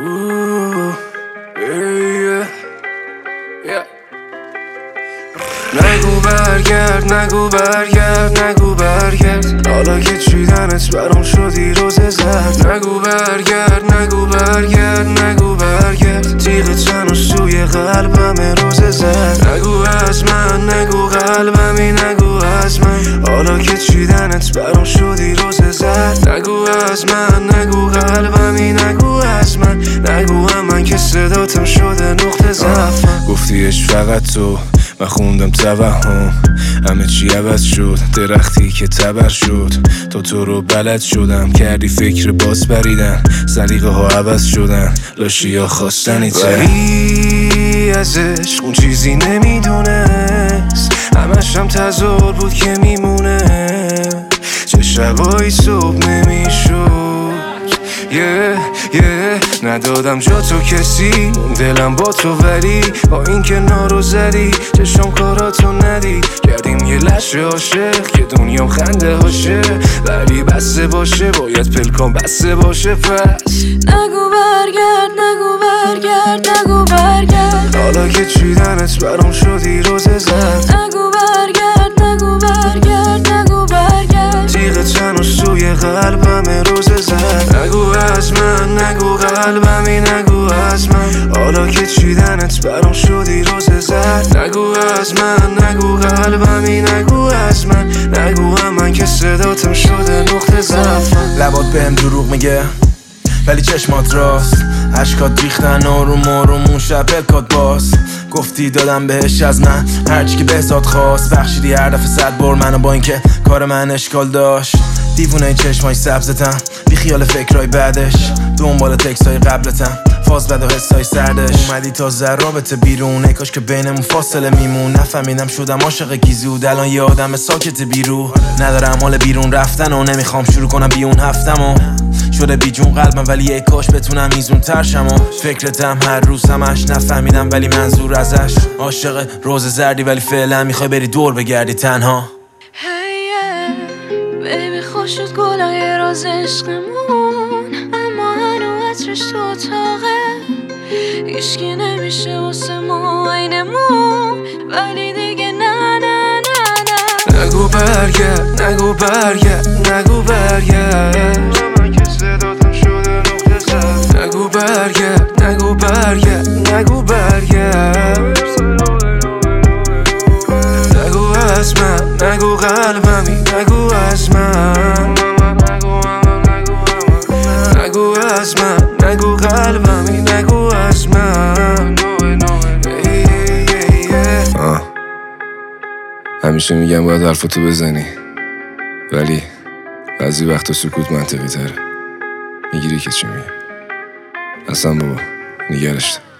نگو برگرد، نگو برگرد، نگو برگرد، حالا که چیدنت برام شدی روز زرد. نگو برگرد، نگو برگرد، نگو برگرد، تیغ تنو سوی قلبم روز زرد. نگو از من، نگو قلبمی، نگو از من، حالا که چیدنت برام شدی روز زرد. نگو از من، نگو قلبمی، نگو از من، نگو من که صداتم شده نقطه ضعفم. گفتیش فقط تو، من خوندم توهم، همه چی عوض شد، درختی که تبر شد. تو رو بلد شدم، کردی فکر باز بریدن، سلیقه ها عوض شدن، لاشی ها خواستنی ولی از عشق اون چیزی نمیدونست، همش هم تظاهر بود که میمونه. چه شبایی صبح نمیشد، ندادم جا تو کسی، دلم با تو، ولی با این که نارو زدی، چشم کاراتو ندی، کردیم یه لشه عاشق که دنیام خنده هاشه، ولی بسته باشه، باید پلکان بسته باشه. پس نگو برگرد، نگو برگرد، نگو برگرد، حالا که چیدنت برام شدی روز زرد. نگو برگرد، نگو برگرد، نگو برگرد، تیغ تنو سوی قلبم روز زرد. نگو از من، نگو قلبمی، نگو از من، حالا که چیدنت برام شدی روز زرد. نگو از من، نگو قلبمی، نگو از من، نگو من که صداتم شده نقطه ضعفم. لبات بهم دروغ میگه ولی چشمات راست، عشقات ریختن آروم آروم اون شب پلکات باز. گفتی دادم بهش از من هرچی که بهزاد خواست، بخشیدی هر دفعه 100 بار منو، با اینکه کار من اشکال داشت. دیوونه این چشمای سبزتم، بی خیال فکرای بعدش، دنبال تکسای قبلتم، فاز بد و حسای سردش. اومدی تا رابطه بیرون، ای کاش که بینمون فاصله میمون. نفهمیدم شدم عاشق گیزود، الان یه آدم ساکت بیرو. ندارم حال بیرون رفتن و نمیخوام شروع کنم بی اون هفتمو. شده بی جون قلبم ولی ای کاش بتونم ایزون ترشم و فکرتم هر روز همش. نفهمیدم ولی منظور ازش، عاشق روز زردی ولی فعلا میخوای بری دور بگردی تنها. بیبی خوش شد گلای راز عشقمون، اما هنو عطرش تو اتاقه، هیچکی نمیشه واسه ما عینمون، ولی دیگه نه نه نه نه. نگو برگرد، نگو برگرد، نگو برگرد، من که صداتم شده نقطه ضعف. نگو برگرد، نگو برگرد، نگو برگرد، نگو از من، نگو قلبمی، نگو از من، نگو از من، نگو قلبمی، نگو از من. همیشه میگم باید حرفتو بزنی، ولی بعضی وقتا سکوت منطقی تره. میگیری که چی میگم؟ اصلا بابا نگرشت.